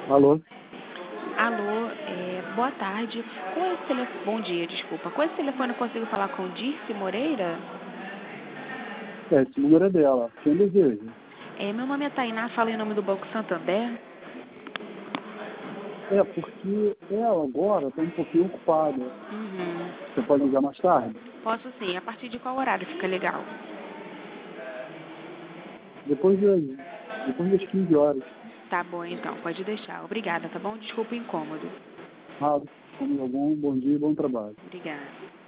Alô? Alô, boa tarde. Bom dia, desculpa. Com esse telefone eu consigo falar com Dirce Moreira? Esse número é dela. Quem deseja? Meu nome é Tainá, falo em nome do Banco Santander. Porque ela agora está um pouquinho ocupada. Uhum. Você pode ligar mais tarde? Posso sim. A partir de qual horário fica legal? Depois das 15 horas. Tá bom, então. Pode deixar. Obrigada, tá bom? Desculpa o incômodo. Como algum bom dia e bom trabalho. Obrigada.